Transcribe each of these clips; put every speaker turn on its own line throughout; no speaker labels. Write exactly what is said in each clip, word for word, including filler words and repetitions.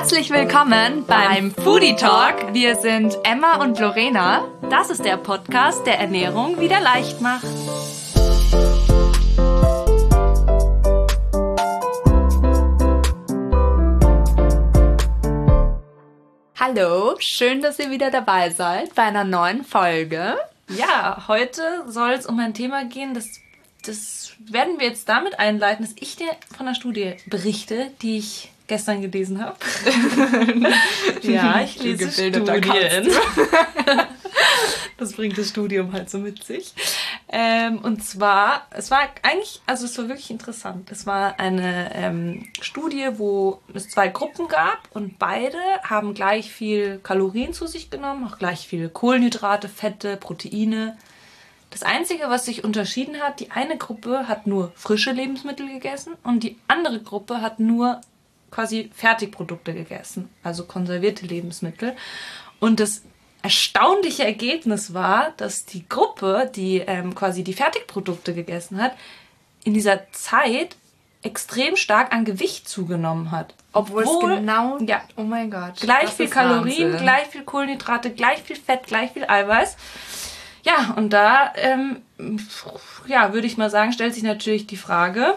Herzlich willkommen beim Foodie Talk. Wir sind Emma und Lorena.
Das ist der Podcast, der Ernährung wieder leicht macht.
Hallo, schön, dass ihr wieder dabei seid bei einer neuen Folge.
Ja, heute soll es um ein Thema gehen, das, das werden wir jetzt damit einleiten, dass ich dir von einer Studie berichte, die ich gestern gelesen habe. Ja, ich lese Studien. Das bringt das Studium halt so mit sich. Ähm, und zwar, es war eigentlich, also es war wirklich interessant. Es war eine ähm, Studie, wo es zwei Gruppen gab und beide haben gleich viel Kalorien zu sich genommen, auch gleich viel Kohlenhydrate, Fette, Proteine. Das Einzige, was sich unterschieden hat, die eine Gruppe hat nur frische Lebensmittel gegessen und die andere Gruppe hat nur quasi Fertigprodukte gegessen, also konservierte Lebensmittel. Und das erstaunliche Ergebnis war, dass die Gruppe, die ähm, quasi die Fertigprodukte gegessen hat, in dieser Zeit extrem stark an Gewicht zugenommen hat.
Obwohl, Obwohl es genau,
ja,
oh mein Gott,
gleich viel Kalorien, Wahnsinn. Gleich viel Kohlenhydrate, gleich viel Fett, gleich viel Eiweiß. Ja, und da, ähm, ja, würde ich mal sagen, stellt sich natürlich die Frage,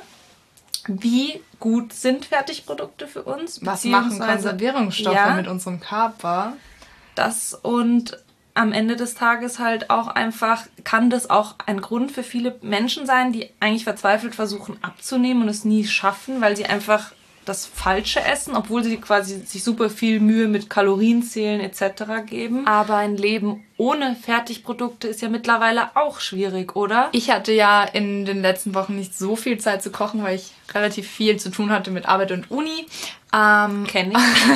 wie gut sind Fertigprodukte für uns?
Was machen Konservierungsstoffe ja, mit unserem Körper?
Das und am Ende des Tages halt auch einfach, kann das auch ein Grund für viele Menschen sein, die eigentlich verzweifelt versuchen abzunehmen und es nie schaffen, weil sie einfach das Falsche essen, obwohl sie quasi sich super viel Mühe mit Kalorienzählen et cetera geben. Aber ein Leben ohne Fertigprodukte ist ja mittlerweile auch schwierig, oder?
Ich hatte ja in den letzten Wochen nicht so viel Zeit zu kochen, weil ich relativ viel zu tun hatte mit Arbeit und Uni. Ähm,
Kenn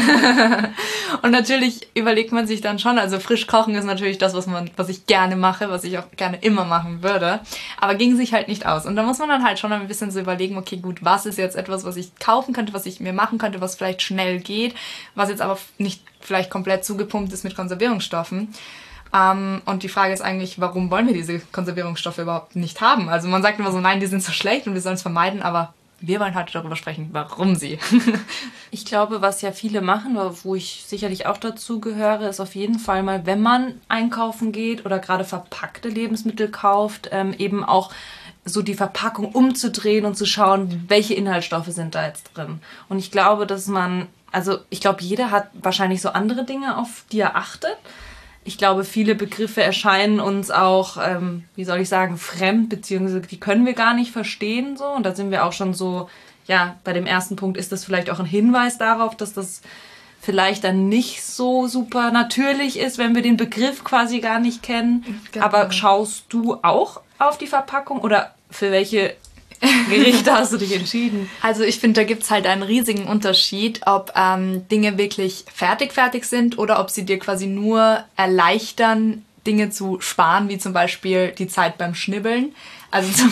ich.
Und natürlich überlegt man sich dann schon, also frisch kochen ist natürlich das, was man, was ich gerne mache, was ich auch gerne immer machen würde, aber ging sich halt nicht aus. Und da muss man dann halt schon ein bisschen so überlegen, okay, gut, was ist jetzt etwas, was ich kaufen könnte, was ich mir machen könnte, was vielleicht schnell geht, was jetzt aber nicht vielleicht komplett zugepumpt ist mit Konservierungsstoffen. Um, und die Frage ist eigentlich, warum wollen wir diese Konservierungsstoffe überhaupt nicht haben? Also man sagt immer so, nein, die sind so schlecht und wir sollen es vermeiden, aber wir wollen heute darüber sprechen, warum sie.
Ich glaube, was ja viele machen, wo ich sicherlich auch dazu gehöre, ist auf jeden Fall mal, wenn man einkaufen geht oder gerade verpackte Lebensmittel kauft, ähm, eben auch so die Verpackung umzudrehen und zu schauen, welche Inhaltsstoffe sind da jetzt drin. Und ich glaube, dass man, also ich glaube, jeder hat wahrscheinlich so andere Dinge, auf die er achtet. Ich glaube, viele Begriffe erscheinen uns auch, ähm, wie soll ich sagen, fremd, beziehungsweise die können wir gar nicht verstehen, so. Und da sind wir auch schon so, ja, bei dem ersten Punkt ist das vielleicht auch ein Hinweis darauf, dass das vielleicht dann nicht so super natürlich ist, wenn wir den Begriff quasi gar nicht kennen. Genau. Aber schaust du auch auf die Verpackung oder für welche Gerichte hast du dich entschieden?
Also ich finde, da gibt es halt einen riesigen Unterschied, ob ähm, Dinge wirklich fertig fertig sind oder ob sie dir quasi nur erleichtern, Dinge zu sparen, wie zum Beispiel die Zeit beim Schnibbeln. Also zum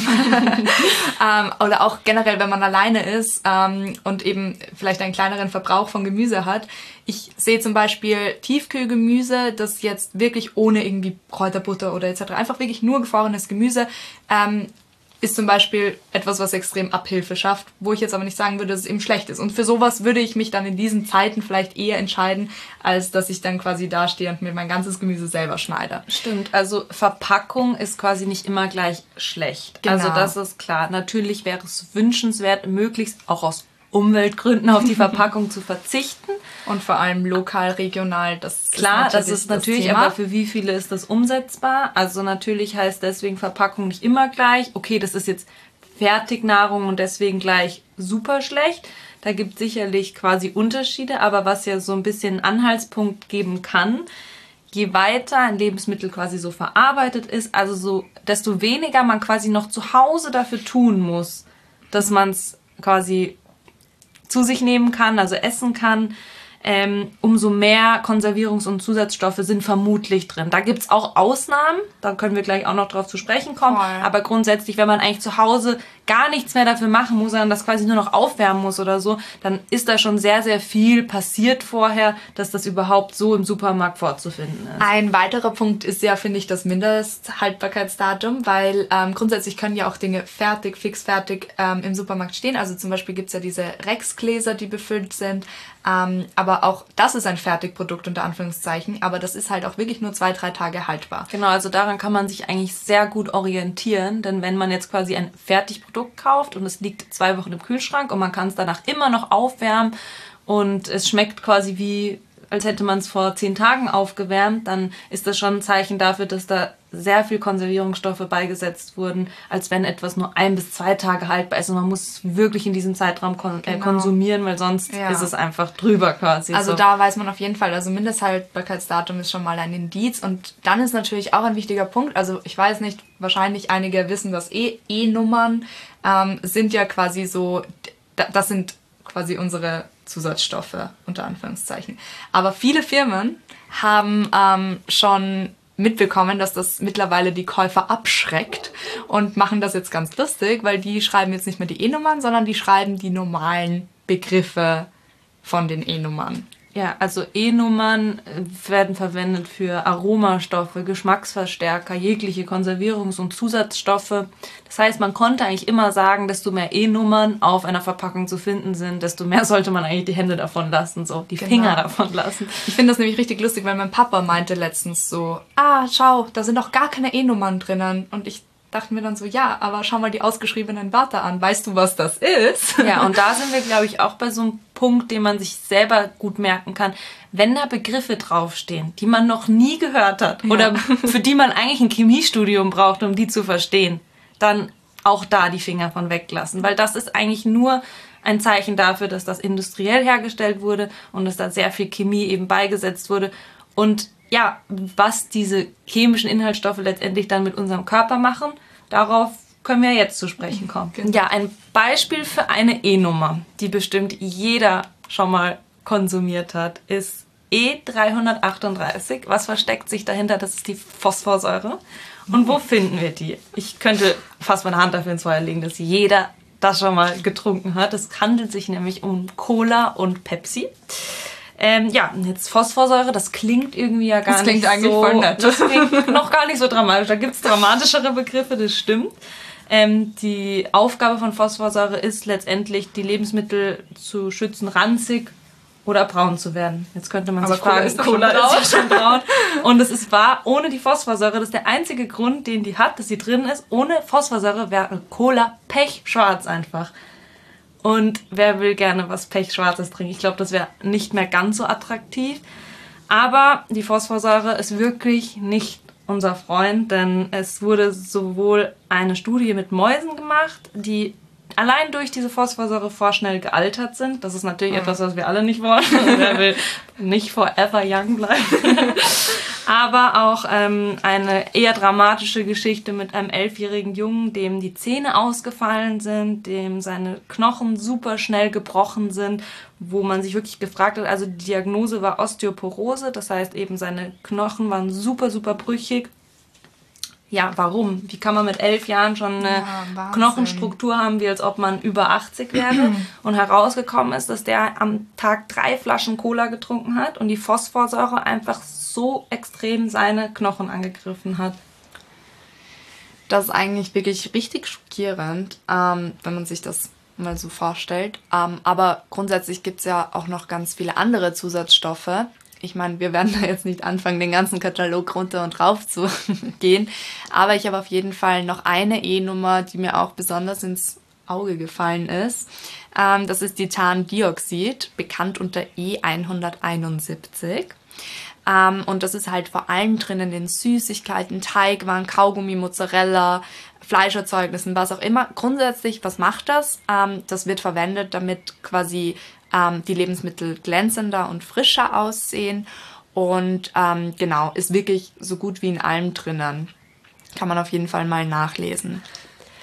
ähm, oder auch generell, wenn man alleine ist ähm, und eben vielleicht einen kleineren Verbrauch von Gemüse hat. Ich sehe zum Beispiel Tiefkühlgemüse, das jetzt wirklich ohne irgendwie Kräuterbutter oder et cetera einfach wirklich nur gefrorenes Gemüse ähm, ist zum Beispiel etwas, was extrem Abhilfe schafft, wo ich jetzt aber nicht sagen würde, dass es eben schlecht ist. Und für sowas würde ich mich dann in diesen Zeiten vielleicht eher entscheiden, als dass ich dann quasi dastehe und mir mein ganzes Gemüse selber schneide.
Stimmt, also Verpackung ist quasi nicht immer gleich schlecht. Genau. Also das ist klar. Natürlich wäre es wünschenswert, möglichst auch aus Umweltgründen auf die Verpackung zu verzichten.
Und vor allem lokal, regional, das
klar,
ist natürlich
das ist natürlich,
das
aber für wie viele ist das umsetzbar? Also natürlich heißt deswegen Verpackung nicht immer gleich, okay, das ist jetzt Fertignahrung und deswegen gleich super schlecht. Da gibt es sicherlich quasi Unterschiede, aber was ja so ein bisschen einen Anhaltspunkt geben kann, je weiter ein Lebensmittel quasi so verarbeitet ist, also so, desto weniger man quasi noch zu Hause dafür tun muss, dass man es quasi zu sich nehmen kann, also essen kann, ähm, umso mehr Konservierungs- und Zusatzstoffe sind vermutlich drin. Da gibt es auch Ausnahmen, da können wir gleich auch noch drauf zu sprechen kommen,
Voll.
Aber grundsätzlich, wenn man eigentlich zu Hause gar nichts mehr dafür machen muss, sondern das quasi nur noch aufwärmen muss oder so, dann ist da schon sehr, sehr viel passiert vorher, dass das überhaupt so im Supermarkt vorzufinden ist.
Ein weiterer Punkt ist ja, finde ich, das Mindesthaltbarkeitsdatum, weil ähm, grundsätzlich können ja auch Dinge fertig, fix fertig ähm, im Supermarkt stehen. Also zum Beispiel gibt es ja diese Rex-Gläser, die befüllt sind. Ähm, aber auch das ist ein Fertigprodukt unter Anführungszeichen, aber das ist halt auch wirklich nur zwei, drei Tage haltbar.
Genau, also daran kann man sich eigentlich sehr gut orientieren, denn wenn man jetzt quasi ein Fertigprodukt kauft und es liegt zwei Wochen im Kühlschrank und man kann es danach immer noch aufwärmen und es schmeckt quasi wie, als hätte man es vor zehn Tagen aufgewärmt, dann ist das schon ein Zeichen dafür, dass da sehr viel Konservierungsstoffe beigesetzt wurden, als wenn etwas nur ein bis zwei Tage haltbar ist. Und man muss wirklich in diesem Zeitraum kon- genau. äh, konsumieren, weil sonst ja. ist es einfach drüber quasi.
Also
so.
Da weiß man auf jeden Fall, also Mindesthaltbarkeitsdatum ist schon mal ein Indiz. Und dann ist natürlich auch ein wichtiger Punkt, also ich weiß nicht, wahrscheinlich einige wissen das eh, E-Nummern ähm, sind ja quasi so, das sind quasi unsere Zusatzstoffe, unter Anführungszeichen. Aber viele Firmen haben ähm, schon mitbekommen, dass das mittlerweile die Käufer abschreckt und machen das jetzt ganz lustig, weil die schreiben jetzt nicht mehr die E-Nummern, sondern die schreiben die normalen Begriffe von den E-Nummern.
Ja, also E-Nummern werden verwendet für Aromastoffe, Geschmacksverstärker, jegliche Konservierungs- und Zusatzstoffe. Das heißt, man konnte eigentlich immer sagen, desto mehr E-Nummern auf einer Verpackung zu finden sind, desto mehr sollte man eigentlich die Hände davon lassen, so die genau. Finger davon lassen.
Ich finde das nämlich richtig lustig, weil mein Papa meinte letztens so, ah, schau, da sind doch gar keine E-Nummern drinnen. Und ich dachte mir dann so, ja, aber schau mal die ausgeschriebenen Wörter an. Weißt du, was das ist?
Ja, und da sind wir, glaube ich, auch bei so einem Punkt, den man sich selber gut merken kann. Wenn da Begriffe draufstehen, die man noch nie gehört hat ja. oder für die man eigentlich ein Chemiestudium braucht, um die zu verstehen, dann auch da die Finger von weglassen. Weil das ist eigentlich nur ein Zeichen dafür, dass das industriell hergestellt wurde und dass da sehr viel Chemie eben beigesetzt wurde. Und ja, was diese chemischen Inhaltsstoffe letztendlich dann mit unserem Körper machen, darauf können wir jetzt zu sprechen kommen. Genau. Ja, ein Beispiel für eine E-Nummer, die bestimmt jeder schon mal konsumiert hat, ist E dreihundertachtunddreißig. Was versteckt sich dahinter? Das ist die Phosphorsäure. Und wo finden wir die? Ich könnte fast meine Hand dafür ins Feuer legen, dass jeder das schon mal getrunken hat. Es handelt sich nämlich um Cola und Pepsi. Ähm, ja, jetzt Phosphorsäure, das klingt irgendwie ja gar
das klingt
nicht
eigentlich
so...
voll nett.
Das klingt noch gar nicht so dramatisch. Da gibt es dramatischere Begriffe, das stimmt. Ähm, die Aufgabe von Phosphorsäure ist letztendlich, die Lebensmittel zu schützen, ranzig oder braun zu werden. Jetzt könnte man
Aber
sich fragen,
Cola ist, Cola
ist schon braun. Und es ist wahr, ohne die Phosphorsäure, das ist der einzige Grund, den die hat, dass sie drin ist. Ohne Phosphorsäure wäre Cola pechschwarz einfach. Und wer will gerne was Pechschwarzes trinken? Ich glaube, das wäre nicht mehr ganz so attraktiv. Aber die Phosphorsäure ist wirklich nicht unser Freund, denn es wurde sowohl eine Studie mit Mäusen gemacht, die allein durch diese Phosphorsäure vorschnell gealtert sind. Das ist natürlich mhm. etwas, was wir alle nicht wollen. Wer will nicht forever young bleiben? Aber auch ähm, eine eher dramatische Geschichte mit einem elfjährigen Jungen, dem die Zähne ausgefallen sind, dem seine Knochen super schnell gebrochen sind, wo man sich wirklich gefragt hat, also die Diagnose war Osteoporose, das heißt eben seine Knochen waren super, super brüchig. Ja, warum? Wie kann man mit elf Jahren schon eine ja, Knochenstruktur haben, wie als ob man über achtzig wäre? Und herausgekommen ist, dass der am Tag drei Flaschen Cola getrunken hat und die Phosphorsäure einfach so extrem seine Knochen angegriffen hat.
Das ist eigentlich wirklich richtig schockierend, ähm, wenn man sich das mal so vorstellt. Ähm, aber grundsätzlich gibt es ja auch noch ganz viele andere Zusatzstoffe. Ich meine, wir werden da jetzt nicht anfangen, den ganzen Katalog runter und rauf zu gehen. Aber ich habe auf jeden Fall noch eine E-Nummer, die mir auch besonders ins Auge gefallen ist. Ähm, das ist Titandioxid, bekannt unter E hunderteinundsiebzig. Ähm, und das ist halt vor allem drinnen in Süßigkeiten, Teigwaren, Kaugummi, Mozzarella, Fleischerzeugnissen, was auch immer. Grundsätzlich, was macht das? Ähm, das wird verwendet, damit quasi ähm, die Lebensmittel glänzender und frischer aussehen. Und ähm, genau, ist wirklich so gut wie in allem drinnen. Kann man auf jeden Fall mal nachlesen.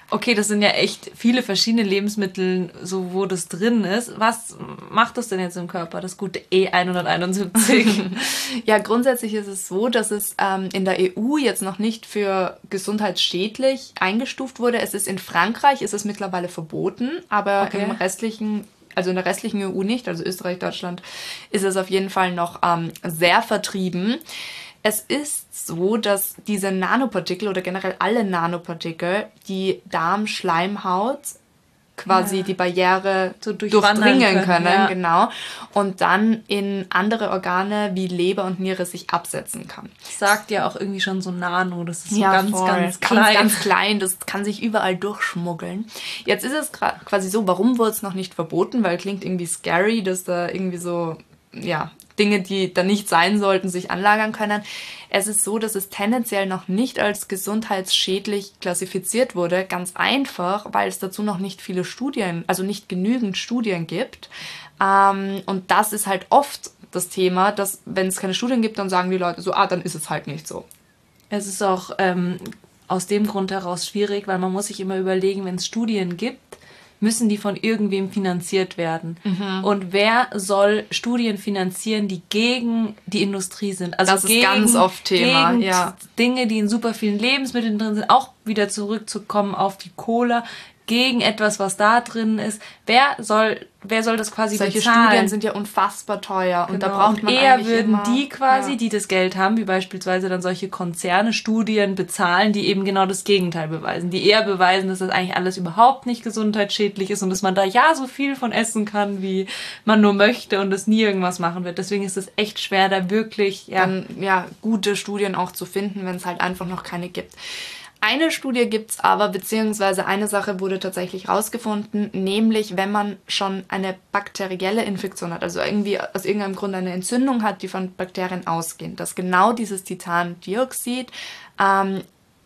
Okay, das sind ja echt viele verschiedene Lebensmittel, so wo das drin ist. Was macht das denn jetzt im Körper, das gute E hunderteinundsiebzig?
Ja, grundsätzlich ist es so, dass es ähm, in der E U jetzt noch nicht für gesundheitsschädlich eingestuft wurde. Es ist in Frankreich, ist es mittlerweile verboten, aber okay. im restlichen, also in der restlichen E U nicht, also Österreich, Deutschland, ist es auf jeden Fall noch ähm, sehr vertrieben. Es ist so, dass diese Nanopartikel oder generell alle Nanopartikel die Darmschleimhaut quasi ja. die Barriere so durchdringen können, können ja. genau, und dann in andere Organe wie Leber und Niere sich absetzen kann.
Das sagt ja auch irgendwie schon so Nano, das ist so
ja,
ganz,
voll.
ganz klein.
Ganz, ganz klein, das kann sich überall durchschmuggeln. Jetzt ist es quasi so, warum wurde es noch nicht verboten, weil klingt irgendwie scary, dass da irgendwie so, ja, Dinge, die da nicht sein sollten, sich anlagern können. Es ist so, dass es tendenziell noch nicht als gesundheitsschädlich klassifiziert wurde. Ganz einfach, weil es dazu noch nicht viele Studien, also nicht genügend Studien gibt. Ähm, und das ist halt oft das Thema, dass wenn es keine Studien gibt, dann sagen die Leute so, ah, dann ist es halt nicht so.
Es ist auch ähm, aus dem Grund heraus schwierig, weil man muss sich immer überlegen, wenn es Studien gibt, müssen die von irgendwem finanziert werden. Mhm. Und wer soll Studien finanzieren, die gegen die Industrie sind? Also
das ist
gegen,
ganz oft Thema.
Gegen
ja.
Dinge, die in super vielen Lebensmitteln drin sind, auch wieder zurückzukommen auf die Cola, gegen etwas, was da drin ist. Wer soll, wer soll das quasi
Solche
bezahlen?
Solche Studien sind ja unfassbar teuer. Und
genau.
da braucht man
und eher
eigentlich
würden
immer,
die quasi,
ja.
die das Geld haben, wie beispielsweise dann solche Konzerne, Studien bezahlen, die eben genau das Gegenteil beweisen. Die eher beweisen, dass das eigentlich alles überhaupt nicht gesundheitsschädlich ist und dass man da ja so viel von essen kann, wie man nur möchte und es nie irgendwas machen wird. Deswegen ist es echt schwer, da wirklich ja,
dann, ja, gute Studien auch zu finden, wenn es halt einfach noch keine gibt. Eine Studie gibt's aber, beziehungsweise eine Sache wurde tatsächlich rausgefunden, nämlich wenn man schon eine bakterielle Infektion hat, also irgendwie aus irgendeinem Grund eine Entzündung hat, die von Bakterien ausgehen, dass genau dieses Titandioxid ähm,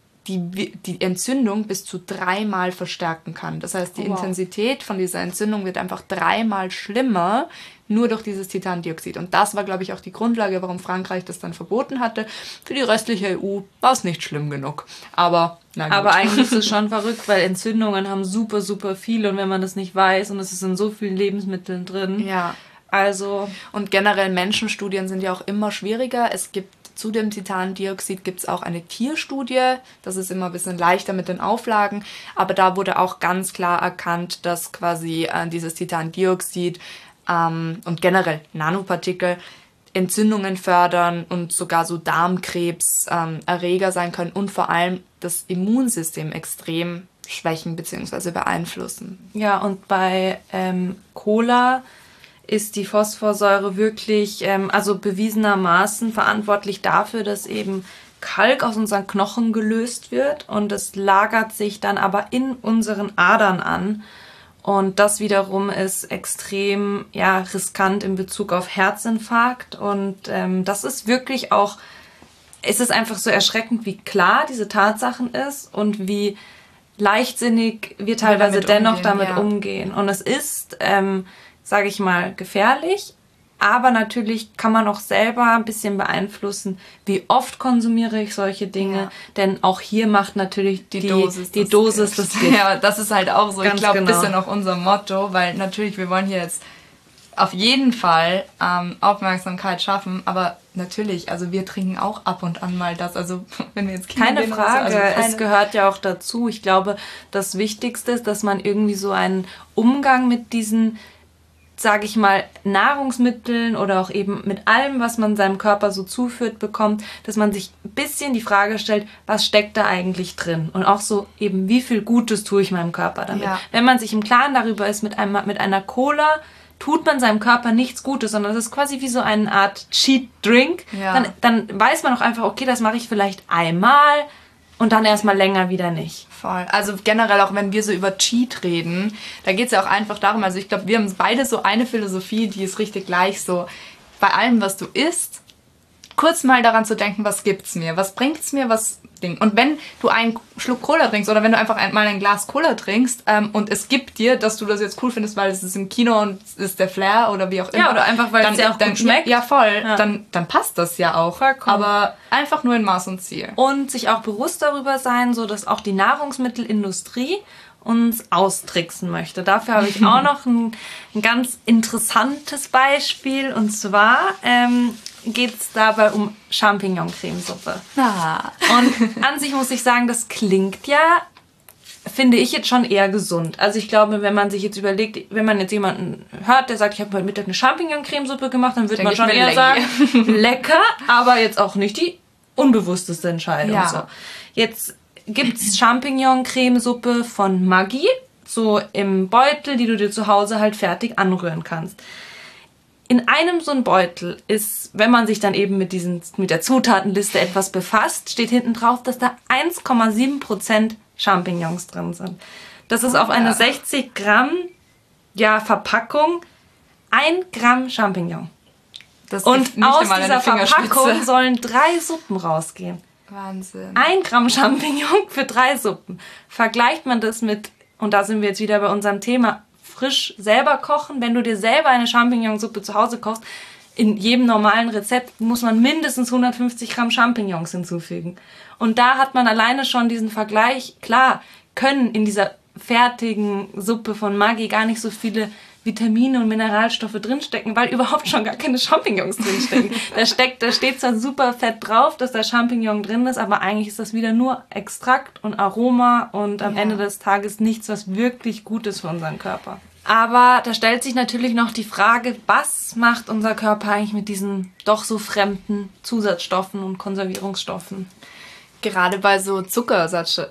die, die Entzündung bis zu dreimal verstärken kann. Das heißt, die oh, wow. Intensität von dieser Entzündung wird einfach dreimal schlimmer, nur durch dieses Titandioxid. Und das war, glaube ich, auch die Grundlage, warum Frankreich das dann verboten hatte. Für die restliche E U war es nicht schlimm genug. Aber, na gut.
Aber eigentlich ist es schon verrückt, weil Entzündungen haben super, super viele. Und wenn man das nicht weiß und es ist in so vielen Lebensmitteln drin.
Ja.
Also.
Und generell Menschenstudien sind ja auch immer schwieriger. Es gibt zu dem Titandioxid gibt es auch eine Tierstudie. Das ist immer ein bisschen leichter mit den Auflagen. Aber da wurde auch ganz klar erkannt, dass quasi äh, dieses Titandioxid ähm, und generell Nanopartikel Entzündungen fördern und sogar so Darmkrebs ähm, Erreger sein können und vor allem das Immunsystem extrem schwächen bzw. beeinflussen.
Ja, und bei ähm, Cola ist die Phosphorsäure wirklich, ähm, also bewiesenermaßen verantwortlich dafür, dass eben Kalk aus unseren Knochen gelöst wird und es lagert sich dann aber in unseren Adern an. Und das wiederum ist extrem ja, riskant in Bezug auf Herzinfarkt. Und ähm, das ist wirklich auch, es ist einfach so erschreckend, wie klar diese Tatsachen ist und wie leichtsinnig wir teilweise wir damit dennoch umgehen, damit ja. umgehen. Und es ist, ähm, sage ich mal, gefährlich. Aber natürlich kann man auch selber ein bisschen beeinflussen, wie oft konsumiere ich solche Dinge. Ja. Denn auch hier macht natürlich die, die Dosis, die das, Dosis das
Gift. Ja, das ist halt auch so. Ganz ich glaube,
genau.
ein bisschen auch unser Motto, weil natürlich, wir wollen hier jetzt auf jeden Fall ähm, Aufmerksamkeit schaffen, aber natürlich, also wir trinken auch ab und an mal das, also wenn wir jetzt
keine Frage, so, also keine es gehört ja auch dazu. Ich glaube, das Wichtigste ist, dass man irgendwie so einen Umgang mit diesen, sage ich mal, Nahrungsmitteln oder auch eben mit allem, was man seinem Körper so zuführt, bekommt, dass man sich ein bisschen die Frage stellt, was steckt da eigentlich drin? Und auch so eben, wie viel Gutes tue ich meinem Körper damit? Ja. Wenn man sich im Klaren darüber ist, mit, einem, mit einer Cola tut man seinem Körper nichts Gutes, sondern es ist quasi wie so eine Art Cheat-Drink. Ja. Dann, dann weiß man auch einfach, okay, das mache ich vielleicht einmal und dann erstmal länger wieder nicht.
Voll. Also generell auch, wenn wir so über Cheat reden, da geht es ja auch einfach darum, also ich glaube, wir haben beide so eine Philosophie, die ist richtig gleich, so bei allem, was du isst, kurz mal daran zu denken, was gibt's mir, was bringt's mir, was Ding. Und wenn du einen Schluck Cola trinkst oder wenn du einfach ein, mal ein Glas Cola trinkst ähm, und es gibt dir, dass du das jetzt cool findest, weil es ist im Kino und es ist der Flair oder wie auch immer.
Ja, oder einfach, weil dann, es ja auch
dann,
gut schmeckt.
Ja, voll. Ja. Dann, dann passt das ja auch.
Vollkommen.
Aber einfach nur in Maß und Ziel.
Und sich auch bewusst darüber sein, so dass auch die Nahrungsmittelindustrie uns austricksen möchte. Dafür habe ich auch noch ein, ein ganz interessantes Beispiel. Und zwar ähm, geht es dabei um Champignon-Cremesuppe.
Ah.
Und an sich muss ich sagen, das klingt ja, finde ich jetzt schon eher gesund. Also ich glaube, wenn man sich jetzt überlegt, wenn man jetzt jemanden hört, der sagt, ich habe heute Mittag eine Champignon-Cremesuppe gemacht, dann wird man schon eher sagen, lecker, aber jetzt auch nicht die unbewussteste Entscheidung.
Ja.
So. Jetzt gibt's Champignon-Cremesuppe von Maggi, so im Beutel, die du dir zu Hause halt fertig anrühren kannst. In einem so einen Beutel ist, wenn man sich dann eben mit, diesen, mit der Zutatenliste etwas befasst, steht hinten drauf, dass da eins Komma sieben Prozent Champignons drin sind. Das ist auf eine sechzig Gramm ja, Verpackung ein Gramm Champignon. Das Und nicht aus dieser Verpackung sollen drei Suppen rausgehen.
Wahnsinn.
Ein Gramm Champignon für drei Suppen. Vergleicht man das mit, und da sind wir jetzt wieder bei unserem Thema, frisch selber kochen. Wenn du dir selber eine Champignonsuppe zu Hause kochst, in jedem normalen Rezept muss man mindestens hundertfünfzig Gramm Champignons hinzufügen. Und da hat man alleine schon diesen Vergleich. Klar, können in dieser fertigen Suppe von Maggi gar nicht so viele Vitamine und Mineralstoffe drinstecken, weil überhaupt schon gar keine Champignons drinstecken. da, steckt, da steht zwar super fett drauf, dass da Champignon drin ist, aber eigentlich ist das wieder nur Extrakt und Aroma und am ja. Ende des Tages nichts, was wirklich gut ist für unseren Körper. Aber da stellt sich natürlich noch die Frage, was macht unser Körper eigentlich mit diesen doch so fremden Zusatzstoffen und Konservierungsstoffen?
Gerade bei so Zuckerersatz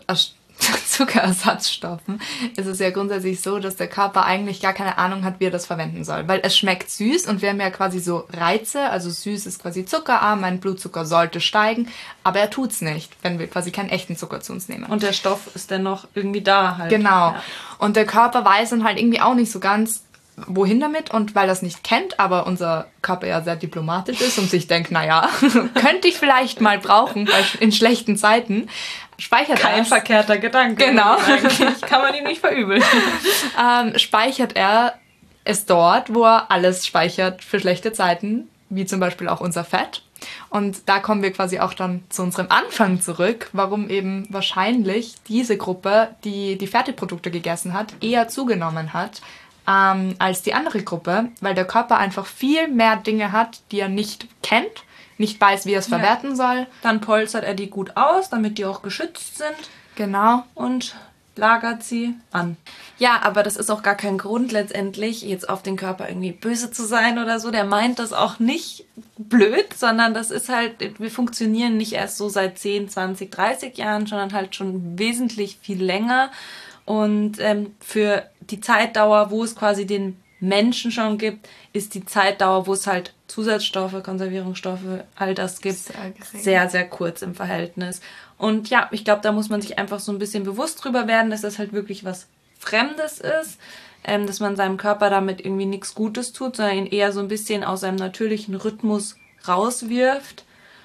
Zuckerersatzstoffen ist es ja grundsätzlich so, dass der Körper eigentlich gar keine Ahnung hat, wie er das verwenden soll. Weil es schmeckt süß und wir haben ja quasi so Reize, also süß ist quasi zuckerarm, mein Blutzucker sollte steigen, aber er tut's nicht, wenn wir quasi keinen echten Zucker zu uns nehmen.
Und der Stoff ist dennoch irgendwie da halt.
Genau.
Ja.
Und der Körper weiß dann halt irgendwie auch nicht so ganz, wohin damit, und weil er es nicht kennt, aber unser Körper ja sehr diplomatisch ist und sich denkt, naja, könnte ich vielleicht mal brauchen in schlechten Zeiten, speichert er
Kein verkehrter Gedanke.
Genau.
Eigentlich kann man ihn nicht verübeln.
ähm, speichert er es dort, wo er alles speichert für schlechte Zeiten, wie zum Beispiel auch unser Fett. Und da kommen wir quasi auch dann zu unserem Anfang zurück, warum eben wahrscheinlich diese Gruppe, die die Fertigprodukte gegessen hat, eher zugenommen hat, ähm, als die andere Gruppe, weil der Körper einfach viel mehr Dinge hat, die er nicht kennt, nicht weiß, wie er es ja. verwerten soll.
Dann polstert er die gut aus, damit die auch geschützt sind.
Genau.
Und lagert sie an. Ja, aber das ist auch gar kein Grund letztendlich, jetzt auf den Körper irgendwie böse zu sein oder so. Der meint das auch nicht blöd, sondern das ist halt, wir funktionieren nicht erst so seit zehn, zwanzig, dreißig Jahren, sondern halt schon wesentlich viel länger. Und ähm, für die Zeitdauer, wo es quasi den Menschen schon gibt, ist die Zeitdauer, wo es halt Zusatzstoffe, Konservierungsstoffe, all das gibt, sehr, sehr kurz im Verhältnis. Und ja, ich glaube, da muss man sich einfach so ein bisschen bewusst drüber werden, dass das halt wirklich was Fremdes ist, ähm, dass man seinem Körper damit irgendwie nichts Gutes tut, sondern ihn eher so ein bisschen aus seinem natürlichen Rhythmus rauswirft.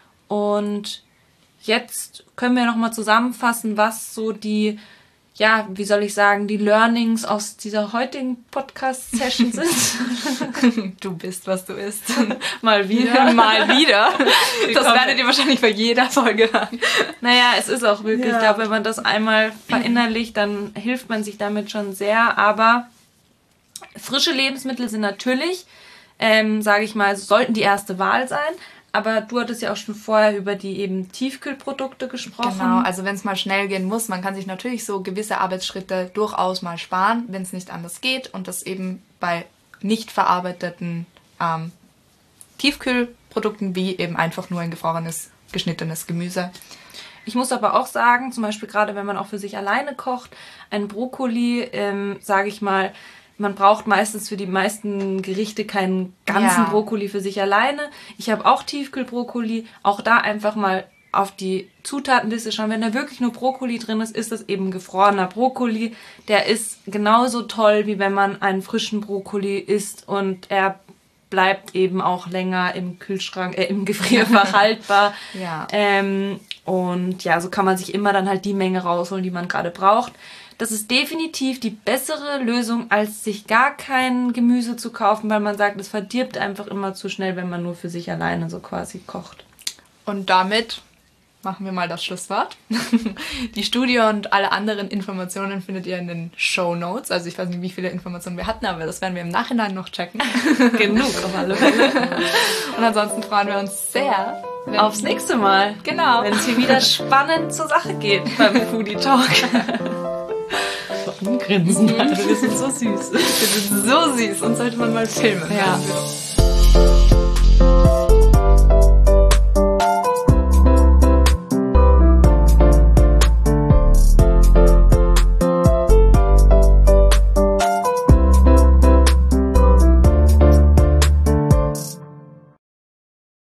Und jetzt können wir nochmal zusammenfassen, was so die, ja, wie soll ich sagen, die Learnings aus dieser heutigen Podcast-Session sind.
Du bist, was du isst.
Mal wieder.
Mal wieder. Das werdet ihr wahrscheinlich bei jeder Folge hören.
Naja, es ist auch wirklich, ja. Ich glaube, wenn man das einmal verinnerlicht, dann hilft man sich damit schon sehr. Aber frische Lebensmittel sind natürlich, ähm, sage ich mal, sollten die erste Wahl sein. Aber du hattest ja auch schon vorher über die eben Tiefkühlprodukte gesprochen.
Genau, also wenn es mal schnell gehen muss, man kann sich natürlich so gewisse Arbeitsschritte durchaus mal sparen, wenn es nicht anders geht. Und das eben bei nicht verarbeiteten ähm, Tiefkühlprodukten wie eben einfach nur ein gefrorenes, geschnittenes Gemüse.
Ich muss aber auch sagen, zum Beispiel gerade wenn man auch für sich alleine kocht, ein Brokkoli, ähm, sage ich mal, man braucht meistens für die meisten Gerichte keinen ganzen ja. Brokkoli für sich alleine. Ich habe auch Tiefkühlbrokkoli. Auch da einfach mal auf die Zutatenliste schauen. Wenn da wirklich nur Brokkoli drin ist, ist das eben gefrorener Brokkoli. Der ist genauso toll, wie wenn man einen frischen Brokkoli isst. Und er bleibt eben auch länger im Kühlschrank, äh, im Gefrierfach haltbar.
Ja.
Ähm, Und ja, so kann man sich immer dann halt die Menge rausholen, die man gerade braucht. Das ist definitiv die bessere Lösung, als sich gar kein Gemüse zu kaufen, weil man sagt, es verdirbt einfach immer zu schnell, wenn man nur für sich alleine so quasi kocht.
Und damit machen wir mal das Schlusswort. Die Studie und alle anderen Informationen findet ihr in den Shownotes. Also ich weiß nicht, wie viele Informationen wir hatten, aber das werden wir im Nachhinein noch checken.
Genug auf alle Fälle.
Und ansonsten freuen wir uns sehr
wenn, aufs nächste Mal.
Genau.
Wenn es hier wieder spannend zur Sache geht beim Foodie Talk.
Grinsen. Wir sind so süß. Wir sind so süß und sollte man mal filmen.
Ja.